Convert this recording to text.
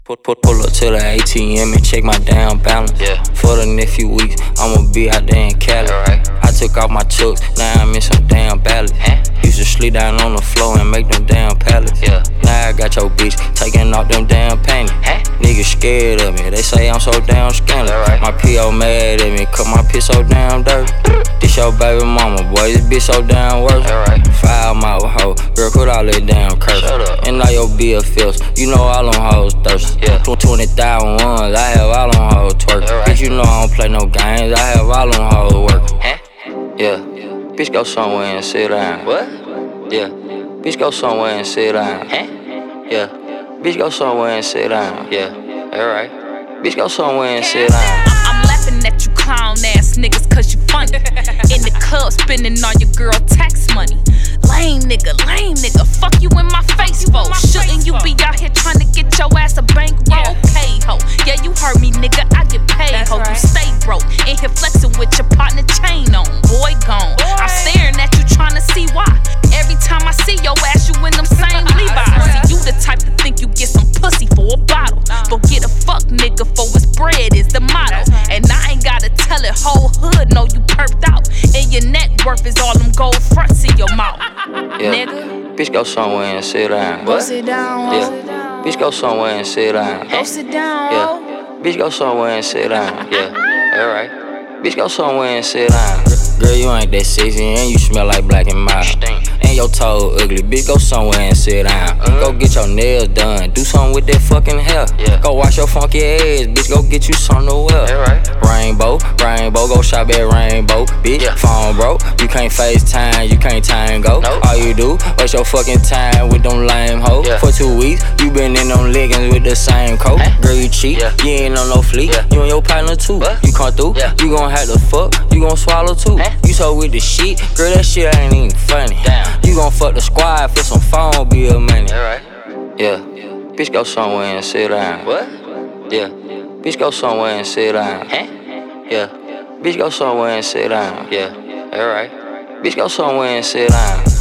Pull up to the ATM and check my damn balance. Yeah. For the next few weeks, I'ma be out there in Cali. Alright. I took off my chucks, now I'm in some damn ballads. Used to sleep down on the floor and make them damn pallets. Yeah. Now I got your bitch taking off them damn panties. Niggas scared of me, they say I'm so damn scandalous. Alright. My P.O. mad at me, cause my piss so damn dirty. This your baby mama, boy, this bitch so damn worth it. Alright. Foul mouth hoe, girl, quit all that damn curse. Shut up. And all your BFFs, you know all them hoes thirsty. Yeah. 20,000 ones, I have all them hoes twerking. Alright. Bitch, you know I don't play no games, I have all them hoes working. Huh? Yeah, bitch, go somewhere and sit down. What? Yeah, bitch, go somewhere and sit down. Huh? Yeah, bitch, go somewhere and sit down. Yeah. Alright. Bitch, go somewhere and sit down. I'm laughing at you clown ass niggas cause you funny. In the club spending all your girl tax money. Lame nigga, fuck you in my face for. Shouldn't you be out here trying to get your ass a bankroll? Pay ho, yeah you heard me nigga, I get paid ho. You stay broke, in here flexing with your partner chain on. Boy gone, I'm staring at you trying to see why. Every time I see your ass, you in them same Levi's. See you the type to think you get some pussy for a bottle. But get a fuck nigga for his bread is the motto. And I ain't gotta tell it, whole hood know you perked out. And your net worth is all them gold fronts in your mouth. Yeah. Nigga, Bitch, go somewhere and sit down. go sit down, ho. Yeah, bitch, go somewhere and sit down. Go sit down, Yeah, ho. bitch, go somewhere and sit down. Yeah. Alright. Bitch, go somewhere and sit down. Girl, you ain't that sexy and you smell like black and mild. Stink. And your toe ugly, bitch, go somewhere and sit down. Go get your nails done, do something with that fucking hair. Yeah. Go wash your funky ass, bitch, go get you something to wear. Alright. Rainbow, go shop at Rainbow. Bitch, Yeah. phone broke, you can't FaceTime, you can't tango. Nope. All you do, waste your fucking time with them lame hoes. Yeah. For 2 weeks, you been in them leggings with the same coat. Huh? Girl, you cheat, Yeah. you ain't on no fleek. Yeah. You and your partner too. What? You come through, Yeah. you gon' have to fuck, you gon' swallow too. Huh? You so with the shit, girl, that shit ain't even funny. Damn. You gon' fuck the squad for some phone bill money. Alright. Yeah, bitch, go somewhere and sit down. What? Yeah, bitch, go somewhere and sit down. Huh? Yeah, bitch, go somewhere and sit down. Yeah. Alright. Bitch, go somewhere and sit down.